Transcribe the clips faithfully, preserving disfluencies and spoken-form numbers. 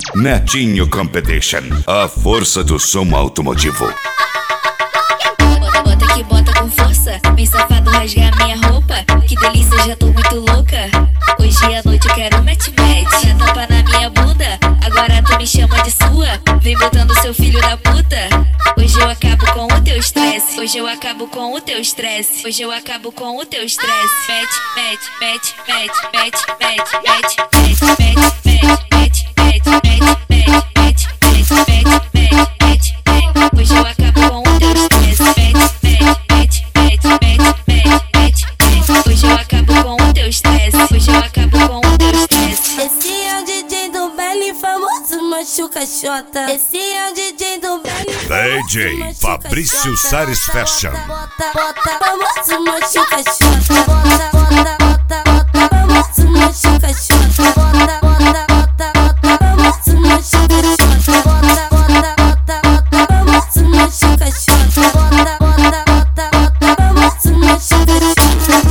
Netinho Competition, a força do som automotivo. Bota, bota que bota com força, vem safado rasgar minha roupa. Que delícia, já tô muito louca. Hoje à noite eu quero match-match. Já tapa na minha bunda, agora tu me chama de sua. Vem botando seu filho da puta. Hoje eu acabo com o teu estresse. Hoje eu acabo com o teu estresse. Hoje eu acabo com o teu estresse. Match, match, match, match, match, match, match, match, match, match, match, match, match, match, match, match. Hoje eu acabo com o teu estresse. Match, match, match, match, match, match. Hoje eu acabo com o teu estresse. Hoje eu acabo com o teu estresse. Esse é o D J do baile famoso machuca xota. Esse é o D J do baile D J Fabrício Sares Fashion. Bota, bota, famoso machuca xota. Bota, bota, bota, bota, famoso machuca xota. Bota, bota, bota, bota, famoso machuca xota. Bota, bota, bota, bota, famoso machuca xota. Bota, bota, bota, bota, famoso machuca xota.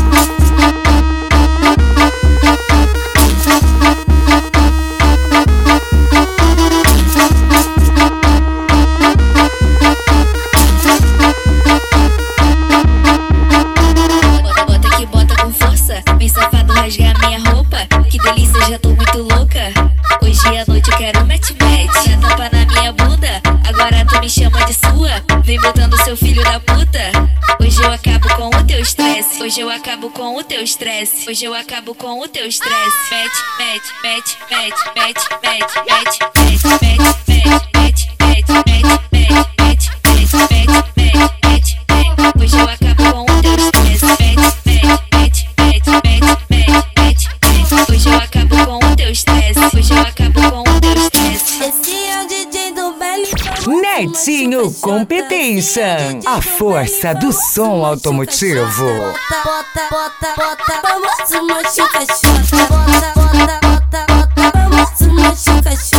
Rasgar minha roupa, que delícia, já tô muito louca. Hoje à noite eu quero match-match. Já tapa na minha bunda, agora tu me chama de sua. Vem botando seu filho da puta. Hoje eu acabo com o teu estresse. Hoje eu acabo com o teu estresse. Hoje eu acabo com o teu estresse. Match, match, match, match, match, match, match, match, match, match, match, match, match, match, match, match, match. Hoje eu acabo com o teu estresse. Match, match, match, match. Hoje eu acabo com o teu estresse. Hoje eu acabo com o teu estresse. Esse é o D J do baile. Netinho Competition, a força do som automotivo. Bota, bota, bota, famoso machuca xota. Bota, bota, bota, bota, famoso machuca xota.